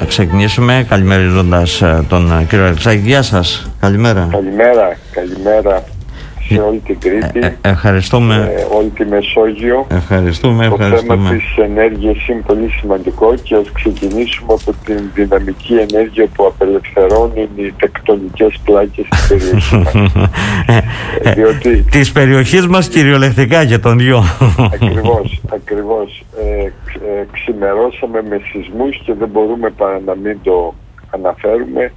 ξεκινήσουμε καλημερίζοντας τον κύριο Αλεξάκη. Γεια σας, καλημέρα. Καλημέρα σε όλη την Κρήτη, ευχαριστούμε. Όλη τη Μεσόγειο. Ευχαριστούμε. Το θέμα της ενέργειας είναι πολύ σημαντικό και ας ξεκινήσουμε από την δυναμική ενέργεια που απελευθερώνουν οι τεκτονικές πλάκες της περιοχής μας. Της περιοχής μας κυριολεκτικά και των δυο. Ακριβώς. Ξημερώσαμε με σεισμούς και δεν μπορούμε παρά να μην το αναφέρουμε.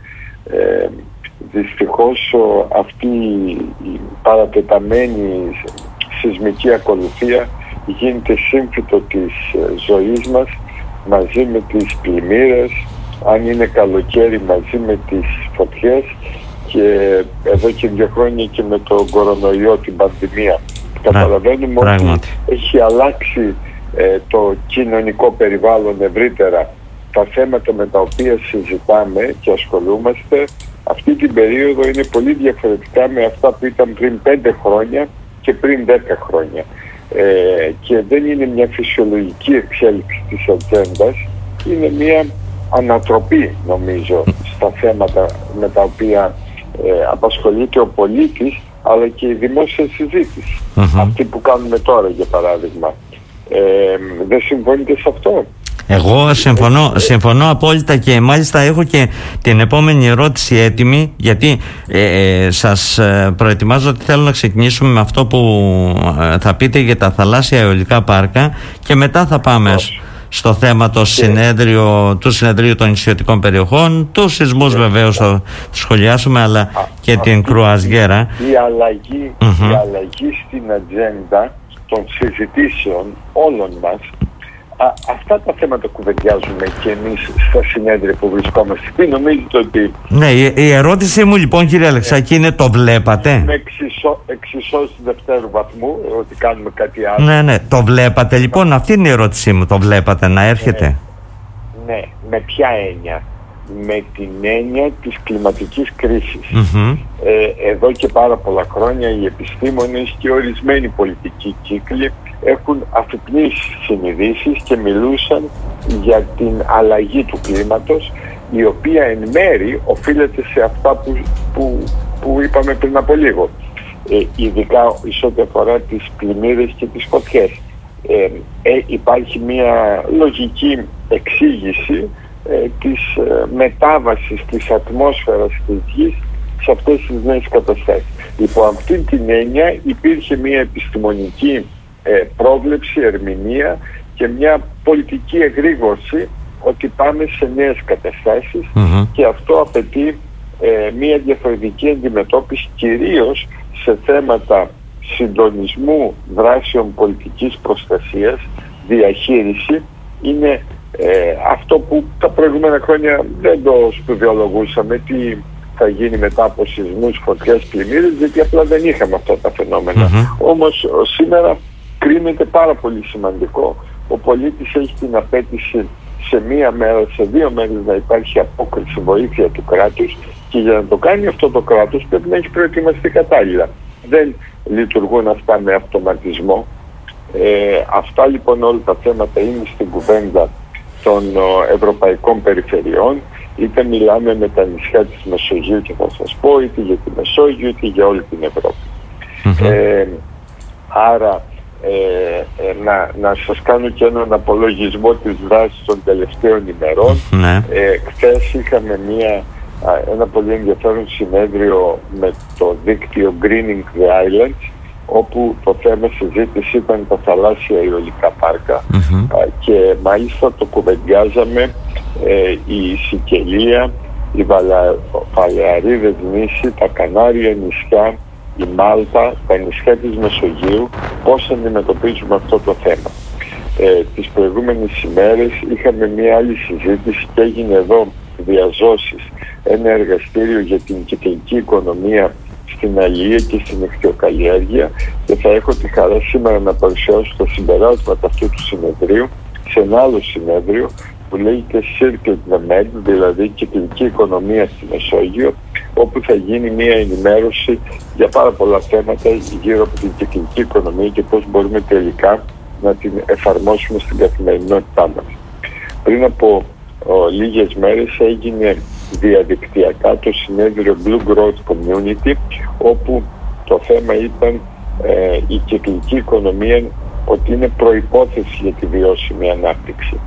Δυστυχώς αυτή η παρατεταμένη σεισμική ακολουθία γίνεται σύμφυτο της ζωής μας, μαζί με τις πλημμύρες, αν είναι καλοκαίρι μαζί με τις φωτιές, και εδώ και 2 χρόνια και με τον κορονοϊό, την πανδημία. Καταλαβαίνουμε ότι έχει αλλάξει το κοινωνικό περιβάλλον ευρύτερα. Τα θέματα με τα οποία συζητάμε και ασχολούμαστε αυτή την περίοδο είναι πολύ διαφορετικά με αυτά που ήταν πριν 5 χρόνια και πριν 10 χρόνια. Και δεν είναι μια φυσιολογική εξέλιξη της ατζέντας, είναι μια ανατροπή, νομίζω, στα θέματα με τα οποία απασχολείται ο πολίτης, αλλά και η δημόσια συζήτηση. Αυτή που κάνουμε τώρα, για παράδειγμα. Δεν συμφωνείτε σε αυτό? Εγώ συμφωνώ απόλυτα, και μάλιστα έχω και την επόμενη ερώτηση έτοιμη, γιατί σας προετοιμάζω ότι θέλω να ξεκινήσουμε με αυτό που θα πείτε για τα θαλάσσια αιωλικά πάρκα, και μετά θα πάμε στο θέμα του συνεδρίου των νησιωτικών περιοχών, τους σεισμούς βεβαίως θα σχολιάσουμε, αλλά και την κρουαζιέρα. Η αλλαγή στην ατζέντα των συζητήσεων όλων μας, αυτά τα θέματα κουβεντιάζουμε και εμείς στα συνέδρια που βρισκόμαστε. Τι νομίζετε ότι... Ναι, η ερώτησή μου λοιπόν, κύριε Αλεξάκη, είναι το βλέπατε? Με εξισώσεις δευτέρου βαθμού, ότι κάνουμε κάτι άλλο. Ναι, το βλέπατε λοιπόν? Αυτή είναι η ερώτησή μου, το βλέπατε να έρχεται? Ναι, με ποια έννοια? Με την έννοια της κλιματικής κρίσης. Εδώ και πάρα πολλά χρόνια οι επιστήμονες και ορισμένοι πολιτικοί κύκλοι έχουν αφυπνίσει συνειδήσεις και μιλούσαν για την αλλαγή του κλίματος, η οποία εν μέρη οφείλεται σε αυτά που είπαμε πριν από λίγο, ειδικά εις ό,τι αφορά τις πλημμύρες και τις φωτιές. Υπάρχει μια λογική εξήγηση της μετάβασης της ατμόσφαιρας της Γης σε αυτές τις νέες καταστάσεις. Υπό αυτή την έννοια υπήρχε μια επιστημονική πρόβλεψη, ερμηνεία και μια πολιτική εγρήγορση ότι πάμε σε νέες καταστάσεις, και αυτό απαιτεί μια διαφορετική αντιμετώπιση, κυρίως σε θέματα συντονισμού δράσεων πολιτικής προστασίας, διαχείριση. Είναι αυτό που τα προηγούμενα χρόνια δεν το σπουδαιολογούσαμε, τι θα γίνει μετά από σεισμούς, φωτιές, πλημμύρες, γιατί απλά δεν είχαμε αυτά τα φαινόμενα. Όμως σήμερα κρίνεται πάρα πολύ σημαντικό. Ο πολίτης έχει την απέτηση σε 1 μέρα, σε 2 μέρες να υπάρχει απόκριση, βοήθεια του κράτους, και για να το κάνει αυτό το κράτος πρέπει να έχει προετοιμαστεί κατάλληλα. Δεν λειτουργούν αυτά με αυτοματισμό. Αυτά λοιπόν όλα τα θέματα είναι στην κουβέντα των ευρωπαϊκών περιφερειών, είτε μιλάμε με τα νησιά της Μεσογείου, και θα σας πω, είτε για τη Μεσόγειο είτε για όλη την Ευρώπη. Άρα να σας κάνω και έναν απολογισμό της δράσης των τελευταίων ημερών. Χθες είχαμε ένα πολύ ενδιαφέρον συνέδριο με το δίκτυο Greening the Islands, όπου το θέμα συζήτηση ήταν τα θαλάσσια αιωλικά πάρκα, και μάλιστα το κουβεντιάζαμε η Σικελία, οι Βαλεαρίδες νήσι, τα Κανάρια νησιά, η Μάλτα, τα νησιά της Μεσογείου, πώς αντιμετωπίζουμε αυτό το θέμα. Τις προηγούμενες ημέρες είχαμε μια άλλη συζήτηση και έγινε εδώ διαζώσεις ένα εργαστήριο για την κυκλική οικονομία στην αλληλεία και στην ιχθυοκαλλιέργεια, και θα έχω τη χαρά σήμερα να παρουσιάσω τα συμπεράσματα αυτού του συνεδρίου σε ένα άλλο συνέδριο που λέγεται Circle the Med, δηλαδή κυκλική οικονομία στη Μεσόγειο, όπου θα γίνει μια ενημέρωση για πάρα πολλά θέματα γύρω από την κυκλική οικονομία και πώς μπορούμε τελικά να την εφαρμόσουμε στην καθημερινότητά μας. Πριν από λίγες μέρες έγινε διαδικτυακά το συνέδριο Blue Growth Community, όπου το θέμα ήταν η κυκλική οικονομία, ότι είναι προϋπόθεση για τη βιώσιμη ανάπτυξη.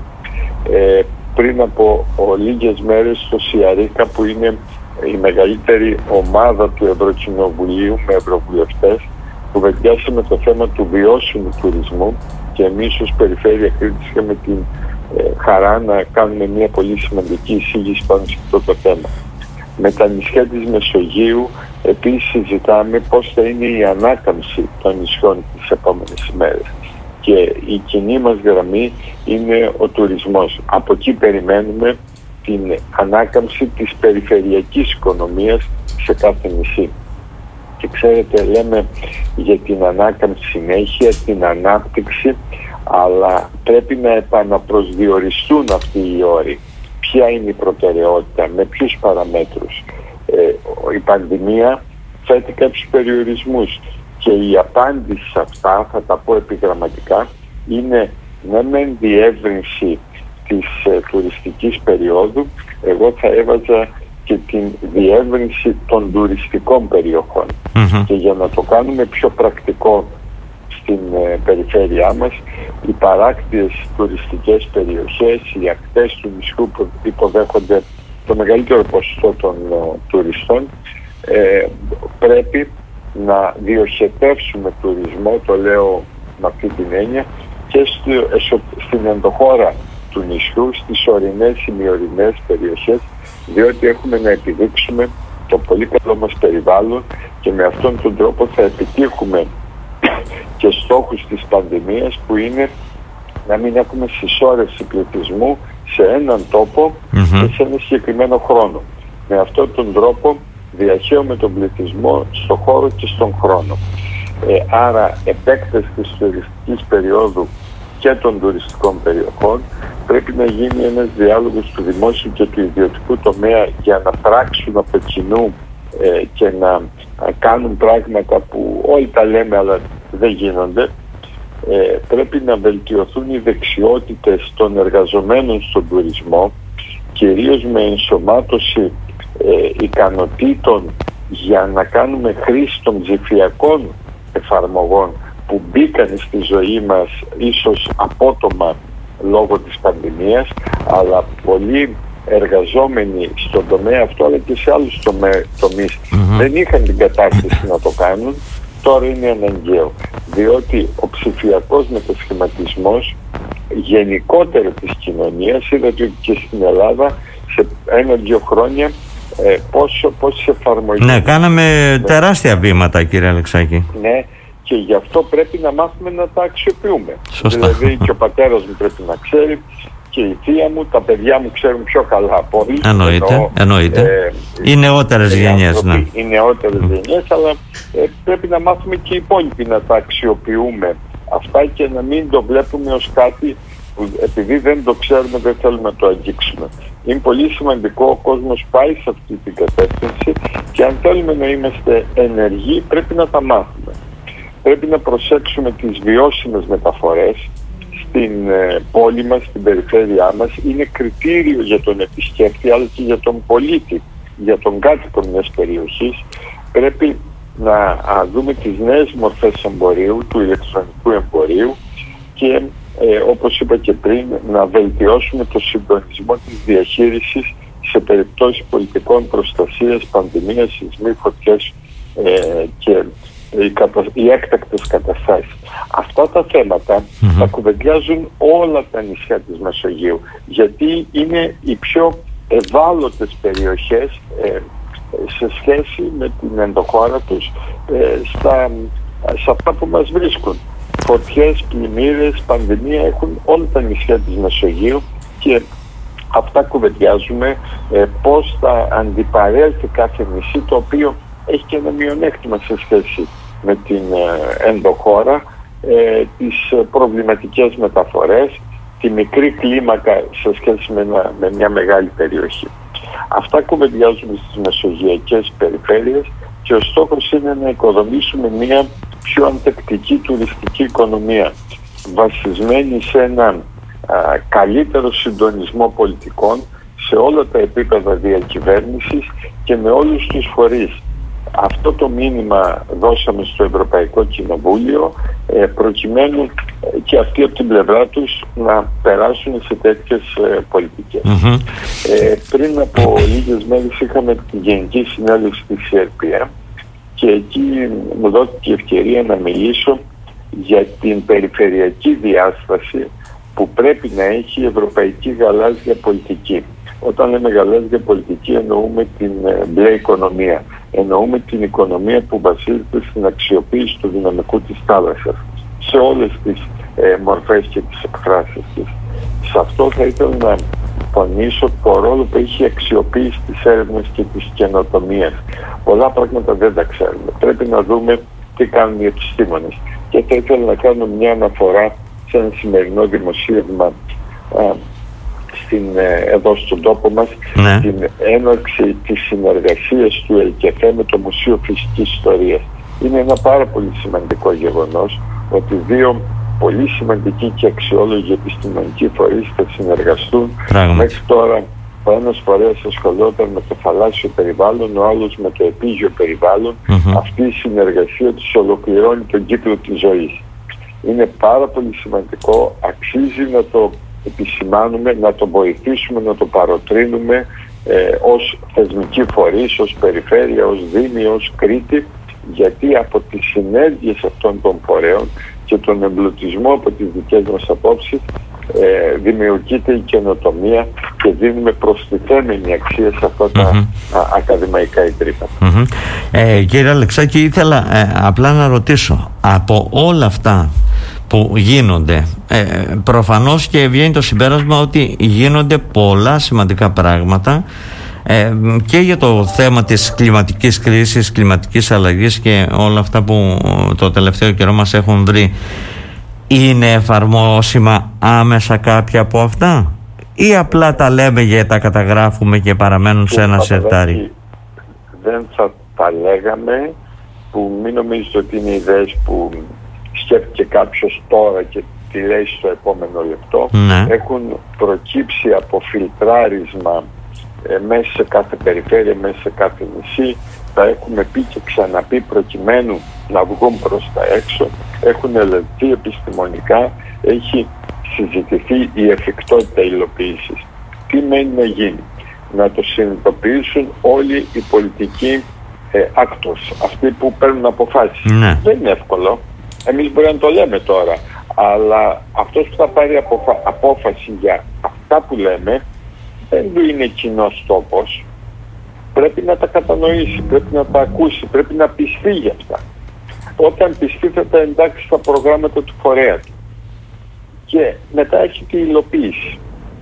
Πριν από λίγες μέρες στο ΣΥΑΡΙΚΑ, που είναι η μεγαλύτερη ομάδα του Ευρωκοινοβουλίου με ευρωβουλευτές, κουβεντιάσαμε το θέμα του βιώσιμου τουρισμού και εμείς ως Περιφέρεια Κρήτης είχαμε την χαρά να κάνουμε μια πολύ σημαντική εισήγηση πάνω σε αυτό το θέμα. Με τα νησιά της Μεσογείου επίσης συζητάμε πώς θα είναι η ανάκαμψη των νησιών τις επόμενες ημέρες. Και η κοινή μας γραμμή είναι ο τουρισμός. Από εκεί περιμένουμε την ανάκαμψη της περιφερειακής οικονομίας σε κάθε νησί. Και ξέρετε, λέμε για την ανάκαμψη συνέχεια, την ανάπτυξη, αλλά πρέπει να επαναπροσδιοριστούν αυτοί οι όροι. Ποια είναι η προτεραιότητα, με ποιους παραμέτρους. Η πανδημία θέτει κάποιους περιορισμούς και η απάντηση σε αυτά, θα τα πω επιγραμματικά, είναι ναι μεν διεύρυνση της τουριστικής περίοδου, εγώ θα έβαζα και την διεύρυνση των τουριστικών περιοχών. Και για να το κάνουμε πιο πρακτικό στην περιφέρειά μας, οι παράκτιες τουριστικές περιοχές, οι ακτές του νησιού που υποδέχονται το μεγαλύτερο ποσοστό των τουριστών, πρέπει να διοχετεύσουμε τουρισμό, το λέω με αυτή την έννοια, και στην ενδοχώρα του νησιού, στις ορεινές, ημιορεινές περιοχές, διότι έχουμε να επιδείξουμε το πολύ καλό μας περιβάλλον και με αυτόν τον τρόπο θα επιτύχουμε και στόχους της πανδημίας, που είναι να μην έχουμε συσσόρευση πληθυσμού σε έναν τόπο και σε ένα συγκεκριμένο χρόνο. Με αυτόν τον τρόπο διαχέουμε τον πληθυσμό στον χώρο και στον χρόνο. Άρα επέκταση της τουριστικής περίοδου και των τουριστικών περιοχών, πρέπει να γίνει ένας διάλογος του δημόσιου και του ιδιωτικού τομέα για να πράξουν από κοινού και να κάνουν πράγματα που όλοι τα λέμε αλλά δεν γίνονται. Πρέπει να βελτιωθούν οι δεξιότητες των εργαζομένων στον τουρισμό, κυρίως με ενσωμάτωση ικανοτήτων για να κάνουμε χρήση των ψηφιακών εφαρμογών που μπήκαν στη ζωή μας ίσως απότομα λόγω της πανδημίας, αλλά πολλοί εργαζόμενοι στον τομέα αυτό αλλά και σε άλλους τομείς δεν είχαν την κατάσταση να το κάνουν. Τώρα είναι αναγκαίο, διότι ο ψηφιακός μετασχηματισμός γενικότερα της κοινωνίας, είδατε και στην Ελλάδα σε 1-2 χρόνια πόσες εφαρμογές. Ναι, κάναμε τεράστια βήματα, κύριε Αλεξάκη. Ναι, και γι' αυτό πρέπει να μάθουμε να τα αξιοποιούμε. Σωστά. Δηλαδή και ο πατέρας μου πρέπει να ξέρει και η θεία μου, τα παιδιά μου ξέρουν πιο καλά από όλους. Εννοείται. Οι νεότερες γενιές, ναι. Οι νεότερες γενιές, αλλά πρέπει να μάθουμε και οι υπόλοιποι να τα αξιοποιούμε αυτά και να μην το βλέπουμε ως κάτι που επειδή δεν το ξέρουμε δεν θέλουμε να το αγγίξουμε. Είναι πολύ σημαντικό, ο κόσμος πάει σε αυτή την κατεύθυνση και αν θέλουμε να είμαστε ενεργοί πρέπει να τα μάθουμε. Πρέπει να προσέξουμε τις βιώσιμες μεταφορές στην πόλη μας, στην περιφέρειά μας. Είναι κριτήριο για τον επισκέπτη αλλά και για τον πολίτη, για τον κάτοικο μιας περιοχής. Πρέπει να δούμε τις νέες μορφές εμπορίου, του ηλεκτρονικού εμπορίου και όπως είπα και πριν, να βελτιώσουμε το συντονισμό της διαχείρισης σε περιπτώσεις πολιτικών προστασίας, πανδημίας, σεισμοί, φωτιές και οι έκτακτες καταστάσεις. Αυτά τα θέματα τα κουβεντιάζουν όλα τα νησιά της Μεσογείου, γιατί είναι οι πιο ευάλωτες περιοχές σε σχέση με την ενδοχώρα τους σε αυτά που μας βρίσκουν. Φωτιές, πλημμύρες, πανδημία έχουν όλα τα νησιά της Μεσογείου και αυτά κουβεντιάζουμε πώς θα αντιπαρέλθει κάθε νησί, το οποίο έχει και ένα μειονέκτημα σε σχέση με την ενδοχώρα, τις προβληματικές μεταφορές, τη μικρή κλίμακα σε σχέση με μια μεγάλη περιοχή. Αυτά κουβεντιάζουμε στις μεσογειακές περιφέρειες και ο στόχος είναι να οικοδομήσουμε μια πιο ανθεκτική τουριστική οικονομία βασισμένη σε ένα καλύτερο συντονισμό πολιτικών σε όλα τα επίπεδα διακυβέρνησης και με όλους τους φορείς. Αυτό το μήνυμα δώσαμε στο Ευρωπαϊκό Κοινοβούλιο προκειμένου και αυτοί από την πλευρά τους να περάσουν σε τέτοιες πολιτικές. Πριν από λίγες μέρες είχαμε τη Γενική Συνέλευση της ΕΡΠΙΑ και εκεί μου δόθηκε ευκαιρία να μιλήσω για την περιφερειακή διάσταση που πρέπει να έχει η ευρωπαϊκή γαλάζια πολιτική. Όταν λέμε γαλάζια πολιτική εννοούμε την μπλε οικονομία. Εννοούμε την οικονομία που βασίζεται στην αξιοποίηση του δυναμικού της θάλασσας σε όλες τις μορφές και τις εκφράσεις της. Σε αυτό θα ήθελα να τονίσω το ρόλο που έχει η αξιοποίηση της έρευνας και της καινοτομίας. Πολλά πράγματα δεν τα ξέρουμε. Πρέπει να δούμε τι κάνουν οι επιστήμονες. Και θα ήθελα να κάνω μια αναφορά σε ένα σημερινό δημοσίευμα εδώ στον τόπο μας, την έναρξη της συνεργασίας του ΕΛΚΕΦΕ με το Μουσείο Φυσικής Ιστορίας. Είναι ένα πάρα πολύ σημαντικό γεγονός ότι δύο πολύ σημαντικοί και αξιόλογοι επιστημονικοί φορείς θα συνεργαστούν. Μέχρι τώρα ο ένας φορέας ασχολόταν με το θαλάσσιο περιβάλλον, ο άλλος με το επίγειο περιβάλλον. Αυτή η συνεργασία τους ολοκληρώνει τον κύκλο της ζωής. Είναι πάρα πολύ σημαντικό, αξίζει να το επισημάνουμε, να το βοηθήσουμε, να το παροτρύνουμε ως θεσμική φορείς, ως περιφέρεια, ως Δήμη, ως Κρήτη, γιατί από τις συνέργειες αυτών των φορέων και τον εμπλουτισμό από τις δικές μας απόψεις δημιουργείται η καινοτομία και δίνουμε προστιθέμενη αξία σε αυτά τα ακαδημαϊκά ιδρύματα. Κύριε Αλεξάκη, ήθελα απλά να ρωτήσω, από όλα αυτά που γίνονται, προφανώς και βγαίνει το συμπέρασμα ότι γίνονται πολλά σημαντικά πράγματα και για το θέμα της κλιματικής κρίσης, κλιματικής αλλαγής και όλα αυτά που το τελευταίο καιρό μας έχουν βρει. Είναι εφαρμόσιμα άμεσα κάποια από αυτά ή απλά τα λέμε και τα καταγράφουμε και παραμένουν σε ένα σερτάρι? Δεν θα τα λέγαμε, που μην νομίζετε ότι είναι ιδέες που σκέφτηκε κάποιος τώρα και τη λέει στο επόμενο λεπτό. Έχουν προκύψει από φιλτράρισμα μέσα σε κάθε περιφέρεια, μέσα σε κάθε νησί. Τα έχουμε πει και ξαναπεί προκειμένου να βγουν προς τα έξω. Έχουν ελεγχθεί επιστημονικά, έχει συζητηθεί η εφικτότητα υλοποίησης. Τι μένει να γίνει? Να το συνειδητοποιήσουν όλοι οι πολιτικοί actors, αυτοί που παίρνουν αποφάσεις. Δεν είναι εύκολο. Εμείς μπορεί να το λέμε τώρα, αλλά αυτός που θα πάρει απόφαση για αυτά που λέμε δεν του είναι κοινός τόπος. Πρέπει να τα κατανοήσει, πρέπει να τα ακούσει, πρέπει να πιστεί για αυτά. Όταν πιστεί θα τα εντάξει στα προγράμματα του φορέα του. Και μετά έχει τη υλοποίηση.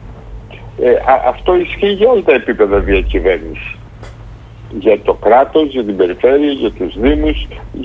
Αυτό ισχύει για όλα τα επίπεδα διακυβέρνησης. Για το κράτος, για την περιφέρεια, για τους δήμους,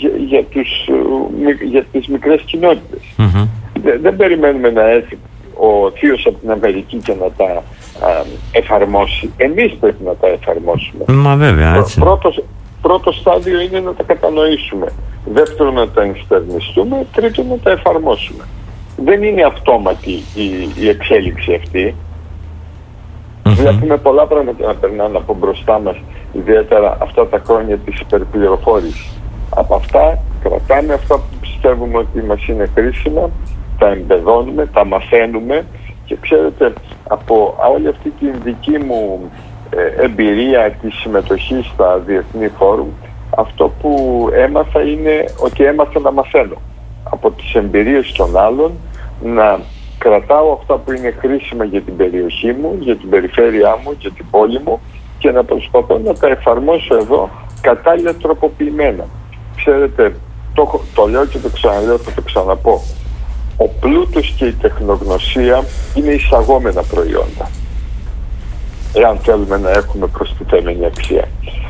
για τις μικρές κοινότητες. Δεν περιμένουμε να έρθει ο θείος από την Αμερική και να τα εφαρμόσει. Εμείς πρέπει να τα εφαρμόσουμε. Μα βέβαια, έτσι. Πρώτο στάδιο είναι να τα κατανοήσουμε. Δεύτερο να τα ενστερνιστούμε. Τρίτο να τα εφαρμόσουμε. Δεν είναι αυτόματη η εξέλιξη αυτή. Βλέπουμε πολλά πράγματα να περνάνε από μπροστά μας, ιδιαίτερα αυτά τα χρόνια της υπερπληροφόρησης. Από αυτά κρατάμε αυτά που πιστεύουμε ότι μας είναι χρήσιμα, τα εμπεδώνουμε, τα μαθαίνουμε και ξέρετε, από όλη αυτή την δική μου εμπειρία της συμμετοχής στα διεθνή φόρουμ, αυτό που έμαθα είναι ότι έμαθα να μαθαίνω από τις εμπειρίες των άλλων, να κρατάω αυτά που είναι χρήσιμα για την περιοχή μου, για την περιφέρειά μου, για την πόλη μου και να προσπαθώ να τα εφαρμόσω εδώ κατάλληλα τροποποιημένα. Ξέρετε, το λέω και το ξαναλέω, θα το ξαναπώ. Ο πλούτος και η τεχνογνωσία είναι εισαγόμενα προϊόντα, εάν θέλουμε να έχουμε προστιθέμενη αξία.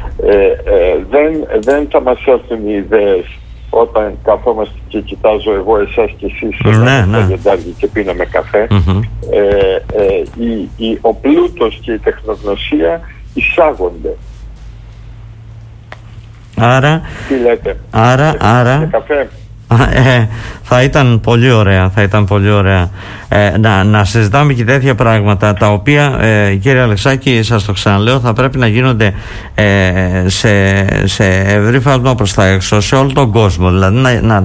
Δεν θα μας έρθουν οι ιδέες όταν καθόμαστε και κοιτάζω εγώ εσάς και εσείς ένα γεντάρι και πίναμε καφέ. Ο πλούτος και η τεχνογνωσία εισάγονται. Άρα, τι λέτε? άρα, καφέ? Θα ήταν πολύ ωραία, να συζητάμε και τέτοια πράγματα, τα οποία, κύριε Αλεξάκη, σας το ξαναλέω, θα πρέπει να γίνονται σε ευρύ φάσμα προς τα έξω, σε όλο τον κόσμο, δηλαδή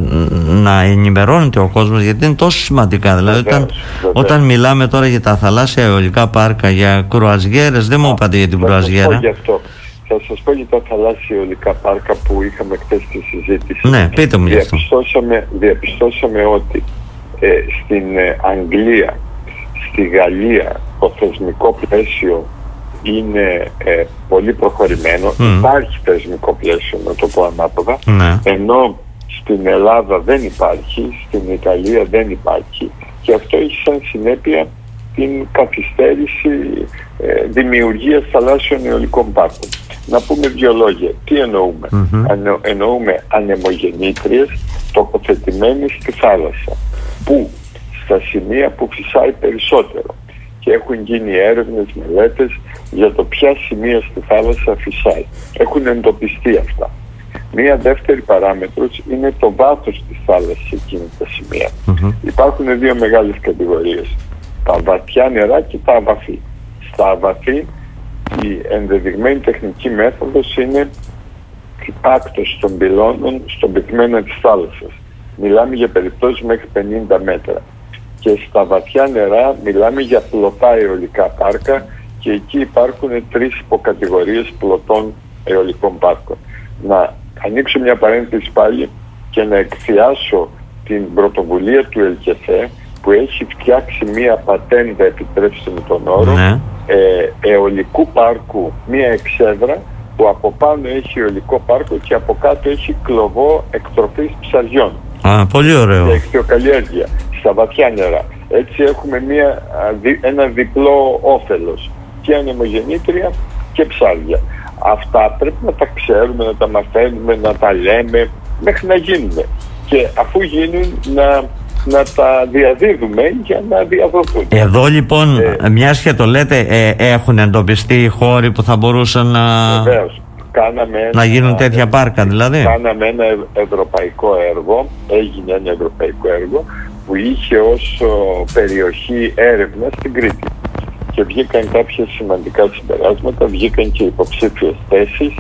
να ενημερώνεται ο κόσμος, γιατί είναι τόσο σημαντικά. Δηλαδή όταν μιλάμε τώρα για τα θαλάσσια αιωλικά πάρκα, για κρουαζιέρες, δεν μου είπατε για την κρουαζιέρα. Θα σας πω για τα θαλάσσια αιωλικά πάρκα που είχαμε χθες στη συζήτηση. Ναι, πείτε μου γι' αυτό. Διαπιστώσαμε ότι στην Αγγλία, στη Γαλλία, το θεσμικό πλαίσιο είναι πολύ προχωρημένο. Υπάρχει θεσμικό πλαίσιο, να το πω ανάποδα. Ενώ στην Ελλάδα δεν υπάρχει, στην Ιταλία δεν υπάρχει, και αυτό έχει σαν συνέπεια την καθυστέρηση δημιουργίας θαλάσσιων αιωλικών πάρκων. Να πούμε δύο λόγια. Τι εννοούμε? Εννοούμε ανεμογεννήτριες τοποθετημένες στη θάλασσα, που στα σημεία που φυσάει περισσότερο, και έχουν γίνει έρευνες, μελέτες για το ποια σημεία στη θάλασσα φυσάει. Έχουν εντοπιστεί αυτά. Μία δεύτερη παράμετρος είναι το βάθος της θάλασσας σε εκείνα τα σημεία. Υπάρχουν δύο μεγάλες κατηγορίες: τα βαθιά νερά και τα αβαθή. Στα αβαθή η ενδεδειγμένη τεχνική μέθοδος είναι υπάκτωση των πυλώνων στον πυκμένα της θάλασσας. Μιλάμε για περιπτώσεις μέχρι 50 μέτρα. Και στα βαθιά νερά μιλάμε για πλωτά αιωλικά πάρκα, και εκεί υπάρχουν 3 υποκατηγορίες πλωτών αιωλικών πάρκων. Να ανοίξω μια παρένθεση πάλι και να εκθιάσω την πρωτοβουλία του ΕΛΚΕΘΕ, που έχει φτιάξει μια πατέντα, επιτρέψτε μου τον όρο, αιωλικού πάρκου, μια εξέδρα που από πάνω έχει αιωλικό πάρκο και από κάτω έχει κλωβό εκτροφής ψαριών. Πολύ ωραίο. Και εκτιοκαλλιέργεια στα βαθιά νερά. Έτσι έχουμε ένα διπλό όφελος, και ανεμογεννήτρια και ψάρια. Αυτά πρέπει να τα ξέρουμε, να τα μαθαίνουμε, να τα λέμε μέχρι να γίνουν. Και αφού γίνουν να τα διαδίδουμε για να διαδοθούν. Εδώ λοιπόν, μιας και το λέτε, έχουν εντοπιστεί χώροι που θα μπορούσαν να γίνουν τέτοια πάρκα, δηλαδή. Κάναμε ένα ευρωπαϊκό έργο, έγινε ένα ευρωπαϊκό έργο που είχε ως περιοχή έρευνα στην Κρήτη. Και βγήκαν κάποια σημαντικά συμπεράσματα, βγήκαν και υποψήφιες θέσεις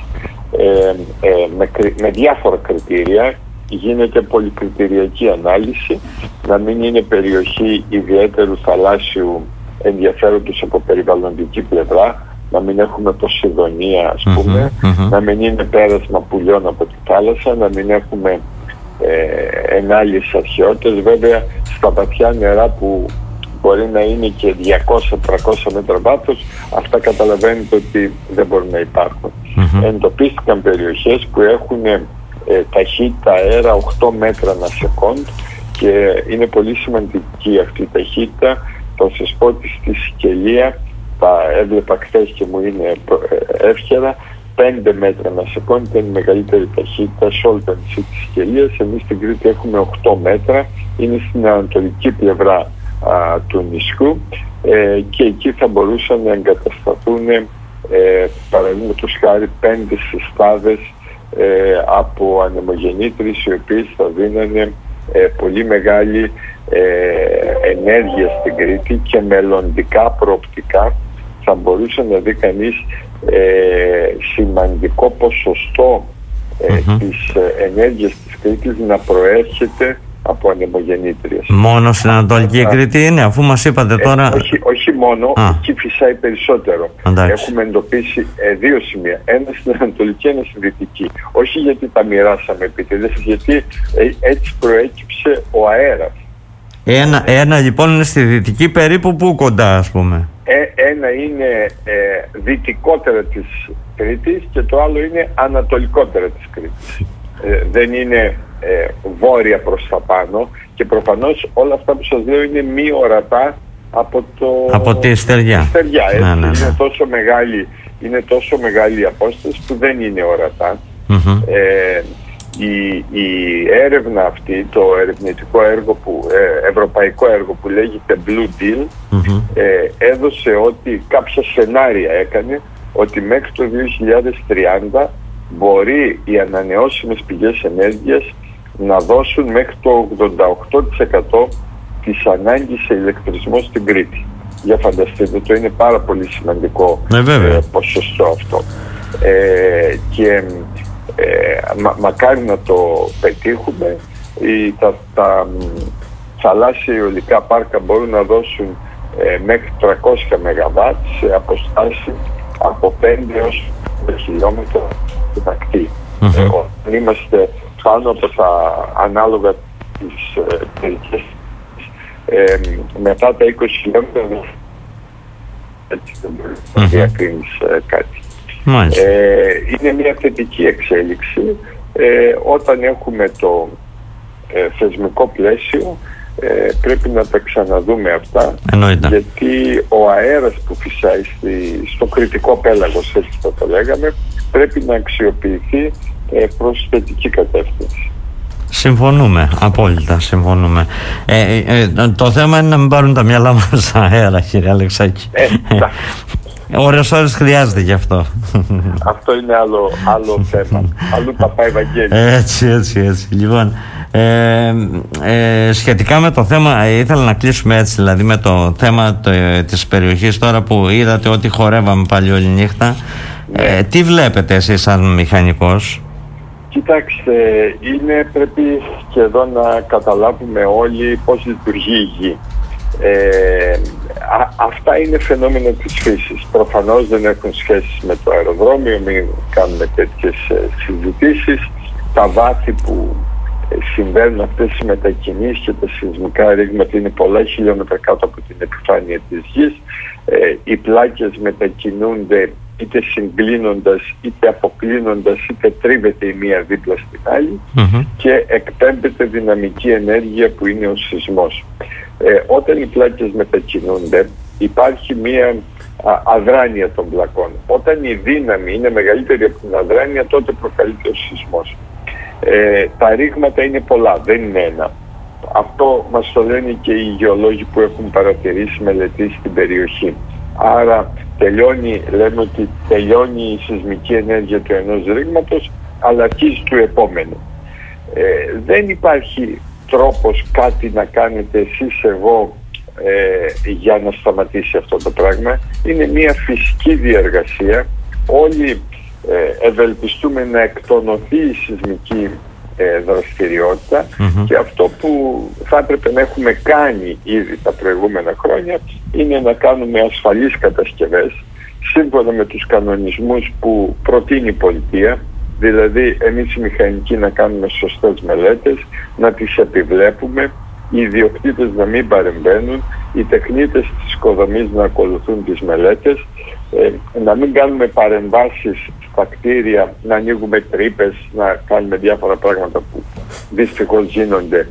με διάφορα κριτήρια. Γίνεται πολυκριτηριακή ανάλυση, να μην είναι περιοχή ιδιαίτερου θαλάσσιου ενδιαφέροντος από περιβαλλοντική πλευρά, να μην έχουμε Ποσειδονία, ας πούμε, να μην είναι πέρασμα πουλιών από τη θάλασσα, να μην έχουμε ενάλλειες αρχαιότητες. Βέβαια στα βαθιά νερά που μπορεί να είναι και 200-300 μέτρα βάθος, αυτά καταλαβαίνετε ότι δεν μπορούν να υπάρχουν. Εντοπίστηκαν περιοχές που έχουν ταχύτητα αέρα 8 μέτρα ανά σεκόντ, και είναι πολύ σημαντική αυτή η ταχύτητα. Θα σας πω ότι στη Σικελία, τα έβλεπα χθες και μου είναι εύχερα, 5 μέτρα ανά σεκόντ είναι η μεγαλύτερη ταχύτητα σε όλο το νησί της Σικελίας. Εμείς στην Κρήτη έχουμε 8 μέτρα, είναι στην ανατολική πλευρά του νησιού, και εκεί θα μπορούσαν να εγκατασταθούν παραδείγματος χάρη 5 συστάδες από ανεμογεννήτρες, οι οποίες θα δίνανε πολύ μεγάλη ενέργεια στην Κρήτη, και μελλοντικά προοπτικά θα μπορούσε να δει κανείς σημαντικό ποσοστό της ενέργειας της Κρήτης να προέρχεται από ανεμογεννήτριες. Μόνο στην Ανατολική Κρήτη είναι, αφού μας είπατε τώρα? Όχι μόνο, εκεί φυσάει περισσότερο. Έχουμε εντοπίσει 2 σημεία. Ένα στην Ανατολική, ένα στη Δυτική. Όχι γιατί τα μοιράσαμε επιτέλους, γιατί έτσι προέκυψε ο αέρας. Ένα λοιπόν είναι στη Δυτική, περίπου πού κοντά, ας πούμε? Ένα είναι δυτικότερα της Κρήτης και το άλλο είναι ανατολικότερα της Κρήτης. Δεν είναι βόρεια προς τα πάνω, και προφανώς όλα αυτά που σας λέω είναι μη ορατά από τη στεριά. Ναι. Είναι τόσο μεγάλη η απόσταση που δεν είναι ορατά. Η έρευνα αυτή, το ερευνητικό έργο ευρωπαϊκό έργο που λέγεται Blue Deal, έδωσε ότι κάποια σενάρια έκανε ότι μέχρι το 2030 μπορεί οι ανανεώσιμες πηγές ενέργειας να δώσουν μέχρι το 88% της ανάγκης σε ηλεκτρισμό στην Κρήτη. Για φανταστείτε, το είναι πάρα πολύ σημαντικό ποσοστό αυτό. Και μακάρι να το πετύχουμε. Τα θαλάσσια αιωλικά πάρκα μπορούν να δώσουν μέχρι 300 ΜΒ σε αποστάση από 5 έως 5 χιλιόμετρα στην ακτή. Όταν είμαστε πάνω από τα ανάλογα της περιοχής, μετά τα 20 χιλιόμετρα έτσι δεν μπορεί να διακρίνεις κάτι. Είναι μια θετική εξέλιξη όταν έχουμε το θεσμικό πλαίσιο. Πρέπει να τα ξαναδούμε αυτά. Γιατί ο αέρας που φυσάει στο κρητικό πέλαγος, έτσι θα το λέγαμε, πρέπει να αξιοποιηθεί προς θετική κατεύθυνση. Συμφωνούμε, απόλυτα συμφωνούμε. Το θέμα είναι να μην πάρουν τα μυαλά μας αέρα, κύριε Αλεξάκη. Ώρες χρειάζεται γι' αυτό. Αυτό είναι άλλο θέμα. Αλλού τα πάει Ευαγγέλιο. Έτσι. Λοιπόν, σχετικά με το θέμα, ήθελα να κλείσουμε έτσι, δηλαδή με το θέμα της περιοχής τώρα που είδατε ότι χορεύαμε πάλι όλη νύχτα. Τι βλέπετε εσείς σαν μηχανικός? Κοιτάξτε, πρέπει και εδώ να καταλάβουμε όλοι πώς λειτουργεί η γη. Αυτά είναι φαινόμενα της φύσης. Προφανώς δεν έχουν σχέση με το αεροδρόμιο, μην κάνουμε τέτοιες συζητήσεις. Τα βάθη που συμβαίνουν αυτές οι μετακινήσεις και τα σεισμικά ρήγματα είναι πολλά χιλιόμετρα κάτω από την επιφάνεια της γης. Οι πλάκες μετακινούνται είτε συγκλίνοντας, είτε αποκλίνοντας, είτε τρίβεται η μία δίπλα στην άλλη και εκπέμπεται δυναμική ενέργεια που είναι ο σεισμός. Όταν οι πλάκες μετακινούνται υπάρχει μία αδράνεια των πλακών. Όταν η δύναμη είναι μεγαλύτερη από την αδράνεια, τότε προκαλείται ο σεισμός. Τα ρήγματα είναι πολλά, δεν είναι ένα. Αυτό μας το λένε και οι γεωλόγοι που έχουν παρατηρήσει, μελετήσει την περιοχή. Άρα λέμε ότι τελειώνει η σεισμική ενέργεια του ενός ρήγματος, αλλά αρχίζει του επόμενου. Δεν υπάρχει τρόπος κάτι να κάνετε εσείς, εγώ, για να σταματήσει αυτό το πράγμα. Είναι μια φυσική διεργασία. Όλοι ευελπιστούμε να εκτονωθεί η σεισμική δραστηριότητα και αυτό που θα έπρεπε να έχουμε κάνει ήδη τα προηγούμενα χρόνια είναι να κάνουμε ασφαλείς κατασκευές σύμφωνα με τους κανονισμούς που προτείνει η πολιτεία. Δηλαδή εμείς οι μηχανικοί να κάνουμε σωστές μελέτες, να τις επιβλέπουμε, οι ιδιοκτήτες να μην παρεμβαίνουν, οι τεχνίτες της οικοδομής να ακολουθούν τις μελέτες, να μην κάνουμε παρεμβάσεις στα κτίρια, να ανοίγουμε τρύπες, να κάνουμε διάφορα πράγματα που δυστυχώς γίνονται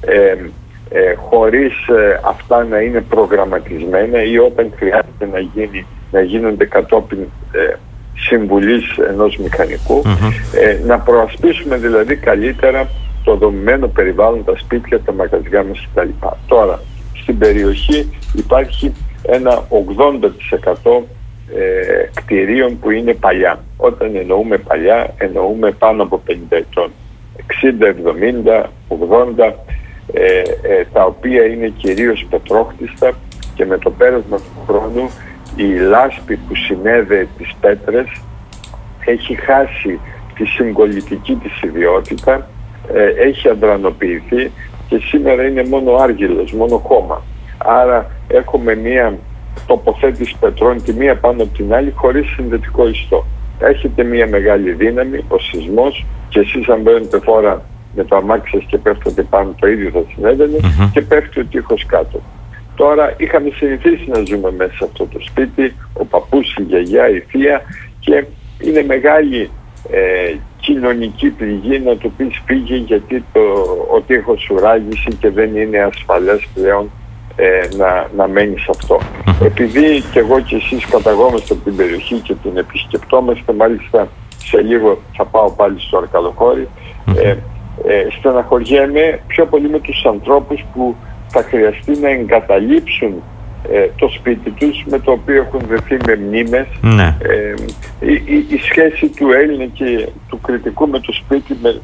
χωρίς αυτά να είναι προγραμματισμένα ή όταν χρειάζεται να γίνονται κατόπιν συμβουλής ενός μηχανικού, να προασπίσουμε δηλαδή καλύτερα το δομημένο περιβάλλον, τα σπίτια, τα μαγαζιά μας κτλ. Τώρα, στην περιοχή υπάρχει ένα 80% κτηρίων που είναι παλιά. Όταν εννοούμε παλιά, εννοούμε πάνω από 50 ετών. 60, 70, 80, τα οποία είναι κυρίως πετρόχτιστα και με το πέρασμα του χρόνου η λάσπη που συνέδεε τις πέτρες έχει χάσει τη συγκολητική της ιδιότητα, έχει αντρανοποιηθεί και σήμερα είναι μόνο άργυλος, μόνο χώμα. Άρα έχουμε μία τοποθέτηση πετρών τη μία πάνω από την άλλη χωρίς συνδετικό ιστό. Έχετε μία μεγάλη δύναμη, ο σεισμός, και εσείς αν μπαίνετε φορά με το αμάξι σας και πέφτετε πάνω, το ίδιο θα συνέβαινε και πέφτει ο τείχος κάτω. Τώρα είχαμε συνηθίσει να ζούμε μέσα σε αυτό το σπίτι, ο παππούς, η γιαγιά, η θεία, και είναι μεγάλη κοινωνική πληγή να του πεις φύγε γιατί ο τείχος σου ράγισε και δεν είναι ασφαλές πλέον να μένεις αυτό. Επειδή και εγώ και εσείς καταγόμαστε από την περιοχή και την επισκεπτόμαστε, μάλιστα σε λίγο θα πάω πάλι στο Αρκαλοχώρι, στεναχωριέμαι πιο πολύ με τους ανθρώπους που θα χρειαστεί να εγκαταλείψουν το σπίτι τους, με το οποίο έχουν δεθεί με μνήμες. Η σχέση του Έλληνα και του Κρητικού με το σπίτι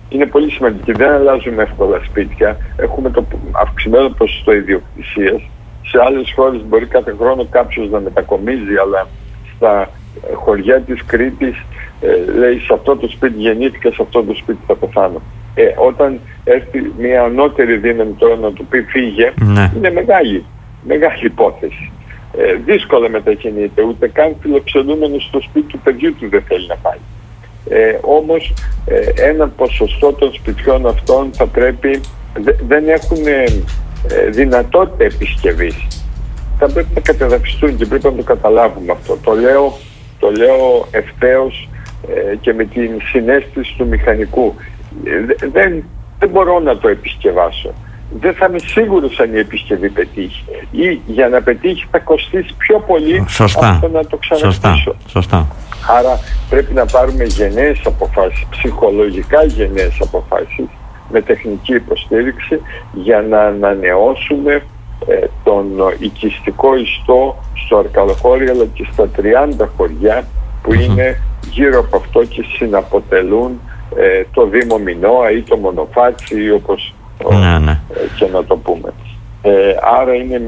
είναι πολύ σημαντική. Δεν αλλάζουμε εύκολα σπίτια. Έχουμε το αυξημένο ποσοστό ιδιοκτησίας. Σε άλλες χώρες μπορεί κάθε χρόνο κάποιος να μετακομίζει, αλλά στα χωριά της Κρήτης λέει σε αυτό το σπίτι γεννήθηκα, σε αυτό το σπίτι θα πεθάνω. Όταν έρθει μια ανώτερη δύναμη τώρα να του πει φύγε, είναι μεγάλη υπόθεση. Δύσκολα μετακινείται, ούτε καν φιλοξενούμενος στο σπίτι του παιδιού του δεν θέλει να πάει. Όμως ένα ποσοστό των σπιτιών αυτών θα πρέπει, δεν έχουν δυνατότητα επισκευής. Θα πρέπει να κατεδαφιστούν και πρέπει να το καταλάβουμε αυτό. Το λέω ευθέως και με την συναίσθηση του μηχανικού. Δεν μπορώ να το επισκευάσω. Δεν θα είμαι σίγουρος αν η επισκευή πετύχει. Ή για να πετύχει θα κοστίσει πιο πολύ από να το ξαναχτίσω. Σωστά. Άρα πρέπει να πάρουμε γενναίες αποφάσεις, ψυχολογικά γενναίες αποφάσεις, με τεχνική υποστήριξη, για να ανανεώσουμε τον οικιστικό ιστό στο Αρκαλοχώρι, αλλά και στα 30 χωριά που είναι γύρω από αυτό και συναποτελούν το Δήμο Μινώα ή το Μονοφάτσι ή όπως και να το πούμε. Άρα είναι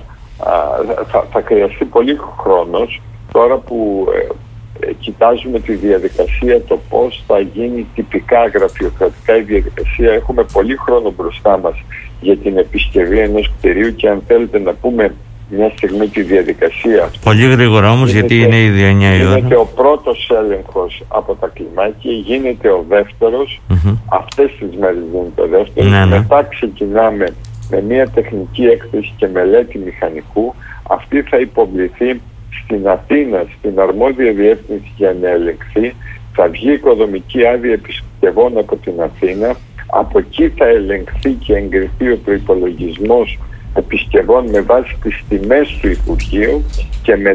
θα χρειαστεί πολύ χρόνος τώρα που κοιτάζουμε τη διαδικασία, το πώς θα γίνει τυπικά γραφειοκρατικά η διαδικασία. Έχουμε πολύ χρόνο μπροστά μας για την επισκευή ενός κτηρίου και αν θέλετε να πούμε μια στιγμή τη διαδικασία. Πολύ γρήγορα όμως, γιατί είναι ήδη 9 η ώρα. Γίνεται ο πρώτος έλεγχος από τα κλιμάκια, γίνεται ο δεύτερος, αυτές τις μέρες γίνεται ο δεύτερος, μετά ξεκινάμε με μια τεχνική έκθεση και μελέτη μηχανικού. Αυτή θα υποβληθεί στην Αθήνα, στην αρμόδια διεύθυνση για να ελεγχθεί. Θα βγει οικοδομική άδεια επισκευών από την Αθήνα. Από εκεί θα ελεγχθεί και εγκριθεί ο προϋπολογισμός επισκευών με βάση τις τιμές του Υπουργείου και